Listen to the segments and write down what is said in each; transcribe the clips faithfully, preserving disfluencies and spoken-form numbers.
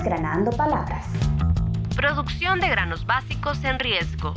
Desgranando palabras. Producción de granos básicos en riesgo.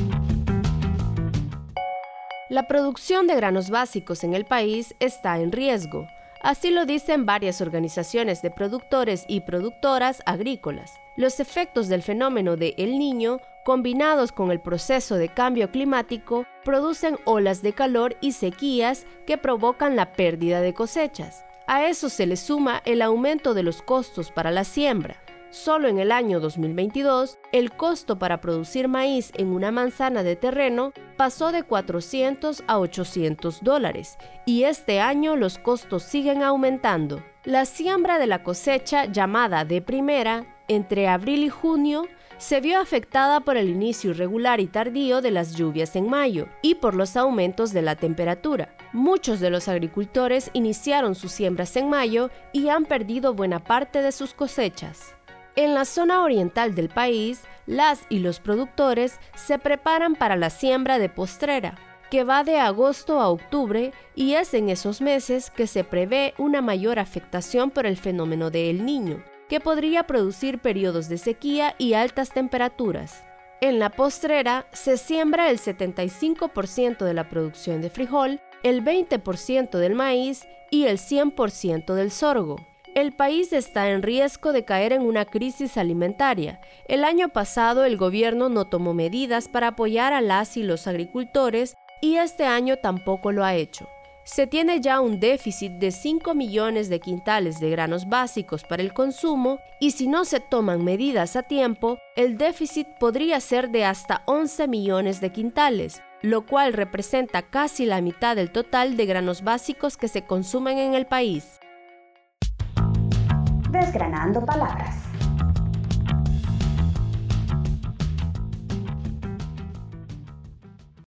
La producción de granos básicos en el país está en riesgo. Así lo dicen varias organizaciones de productores y productoras agrícolas. Los efectos del fenómeno de El Niño, combinados con el proceso de cambio climático, producen olas de calor y sequías que provocan la pérdida de cosechas. A eso se le suma el aumento de los costos para la siembra. Solo en el año dos mil veintidós, el costo para producir maíz en una manzana de terreno pasó de cuatrocientos a ochocientos dólares y este año los costos siguen aumentando. La siembra de la cosecha llamada de primera, entre abril y junio, se vio afectada por el inicio irregular y tardío de las lluvias en mayo y por los aumentos de la temperatura. Muchos de los agricultores iniciaron sus siembras en mayo y han perdido buena parte de sus cosechas. En la zona oriental del país, las y los productores se preparan para la siembra de postrera, que va de agosto a octubre y es en esos meses que se prevé una mayor afectación por el fenómeno de El Niño, que podría producir periodos de sequía y altas temperaturas. En la postrera se siembra el setenta y cinco por ciento de la producción de frijol, el veinte por ciento del maíz y el cien por ciento del sorgo. El país está en riesgo de caer en una crisis alimentaria. El año pasado el gobierno no tomó medidas para apoyar a las y los agricultores y este año tampoco lo ha hecho. Se tiene ya un déficit de cinco millones de quintales de granos básicos para el consumo y si no se toman medidas a tiempo, el déficit podría ser de hasta once millones de quintales, lo cual representa casi la mitad del total de granos básicos que se consumen en el país. Desgranando palabras.